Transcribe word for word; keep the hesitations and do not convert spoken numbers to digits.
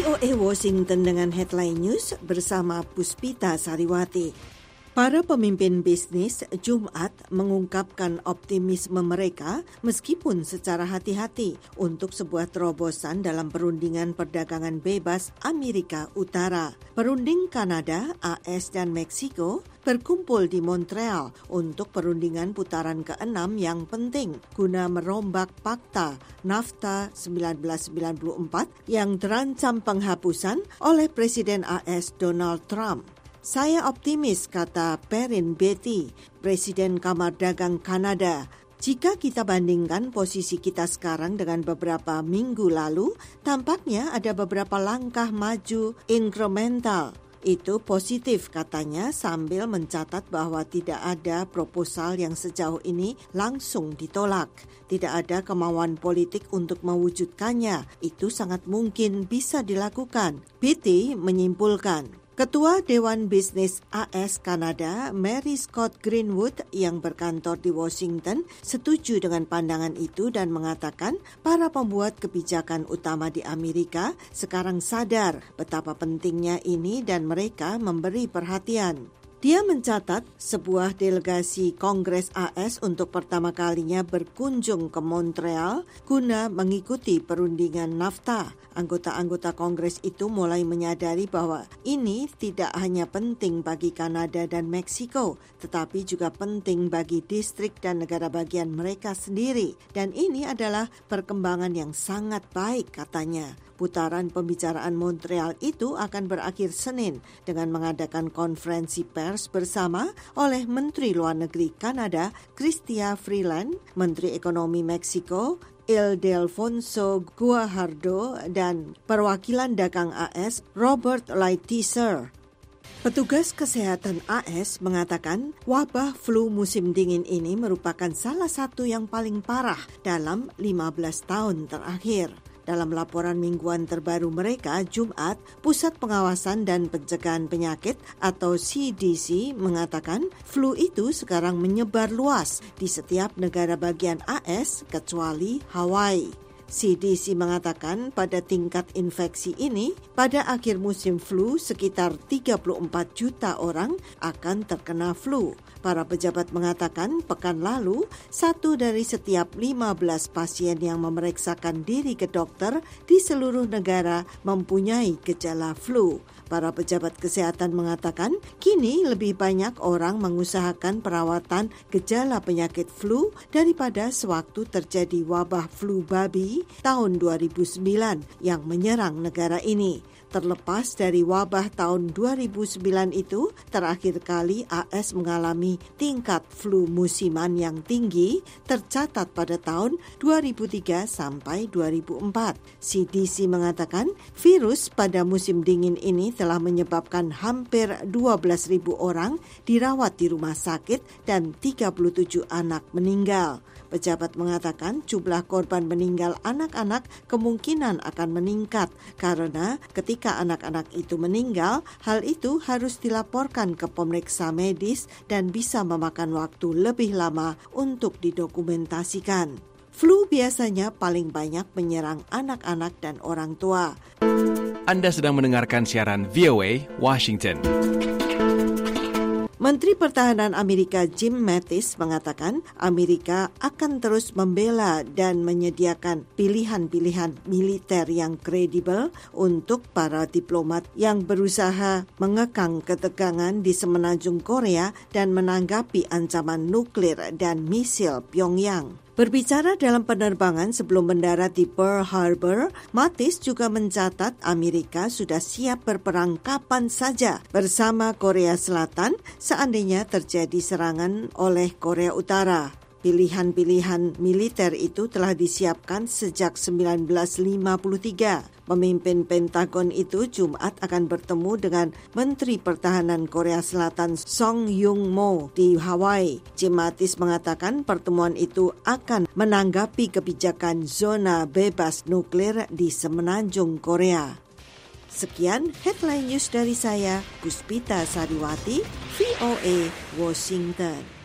V O A Washington dengan headline news bersama Puspita Sariwati. Para pemimpin bisnis Jumat mengungkapkan optimisme mereka meskipun secara hati-hati untuk sebuah terobosan dalam perundingan perdagangan bebas Amerika Utara. Perunding Kanada, A S dan Meksiko berkumpul di Montreal untuk perundingan putaran keenam yang penting guna merombak Pakta NAFTA seribu sembilan ratus sembilan puluh empat yang terancam penghapusan oleh Presiden A S Donald Trump. Saya optimis, kata Perrin Betty, Presiden Kamar Dagang Kanada. Jika kita bandingkan posisi kita sekarang dengan beberapa minggu lalu, tampaknya ada beberapa langkah maju incremental. Itu positif, katanya, sambil mencatat bahwa tidak ada proposal yang sejauh ini langsung ditolak. Tidak ada kemauan politik untuk mewujudkannya. Itu sangat mungkin bisa dilakukan. Betty menyimpulkan. Ketua Dewan Bisnis A S Kanada, Mary Scott Greenwood yang berkantor di Washington, setuju dengan pandangan itu dan mengatakan para pembuat kebijakan utama di Amerika sekarang sadar betapa pentingnya ini dan mereka memberi perhatian. Dia mencatat sebuah delegasi Kongres A S untuk pertama kalinya berkunjung ke Montreal guna mengikuti perundingan NAFTA. Anggota-anggota Kongres itu mulai menyadari bahwa ini tidak hanya penting bagi Kanada dan Meksiko, tetapi juga penting bagi distrik dan negara bagian mereka sendiri. Dan ini adalah perkembangan yang sangat baik, katanya. Putaran pembicaraan Montreal itu akan berakhir Senin dengan mengadakan konferensi pers bersama oleh Menteri Luar Negeri Kanada, Chrystia Freeland, Menteri Ekonomi Meksiko, Ildefonso Guajardo, dan perwakilan dagang A S, Robert Lighthizer. Petugas kesehatan A S mengatakan wabah flu musim dingin ini merupakan salah satu yang paling parah dalam lima belas tahun terakhir. Dalam laporan mingguan terbaru mereka, Jumat, Pusat Pengawasan dan Pencegahan Penyakit atau C D C mengatakan flu itu sekarang menyebar luas di setiap negara bagian A S kecuali Hawaii. C D C mengatakan pada tingkat infeksi ini, pada akhir musim flu sekitar tiga puluh empat juta orang akan terkena flu. Para pejabat mengatakan pekan lalu, satu dari setiap lima belas pasien yang memeriksakan diri ke dokter di seluruh negara mempunyai gejala flu. Para pejabat kesehatan mengatakan kini lebih banyak orang mengusahakan perawatan gejala penyakit flu daripada sewaktu terjadi wabah flu babi tahun dua ribu sembilan yang menyerang negara ini. Terlepas dari wabah tahun dua ribu sembilan itu, terakhir kali A S mengalami tingkat flu musiman yang tinggi tercatat pada tahun dua ribu tiga sampai dua ribu empat. C D C mengatakan virus pada musim dingin ini telah menyebabkan hampir dua belas ribu orang dirawat di rumah sakit dan tiga puluh tujuh anak meninggal. Pejabat mengatakan jumlah korban meninggal anak-anak kemungkinan akan meningkat karena ketika anak-anak itu meninggal, hal itu harus dilaporkan ke pemeriksa medis dan bisa memakan waktu lebih lama untuk didokumentasikan. Flu biasanya paling banyak menyerang anak-anak dan orang tua. Anda sedang mendengarkan siaran V O A Washington. Menteri Pertahanan Amerika Jim Mattis mengatakan Amerika akan terus membela dan menyediakan pilihan-pilihan militer yang kredibel untuk para diplomat yang berusaha mengekang ketegangan di semenanjung Korea dan menanggapi ancaman nuklir dan misil Pyongyang. Berbicara dalam penerbangan sebelum mendarat di Pearl Harbor, Mattis juga mencatat Amerika sudah siap berperang kapan saja bersama Korea Selatan seandainya terjadi serangan oleh Korea Utara. Pilihan-pilihan militer itu telah disiapkan sejak seribu sembilan ratus lima puluh tiga. Pemimpin Pentagon itu Jumat akan bertemu dengan Menteri Pertahanan Korea Selatan Song Yung-mo di Hawaii. Jim Mattis mengatakan pertemuan itu akan menanggapi kebijakan zona bebas nuklir di semenanjung Korea. Sekian headline news dari saya, Puspita Sariwati, V O A Washington.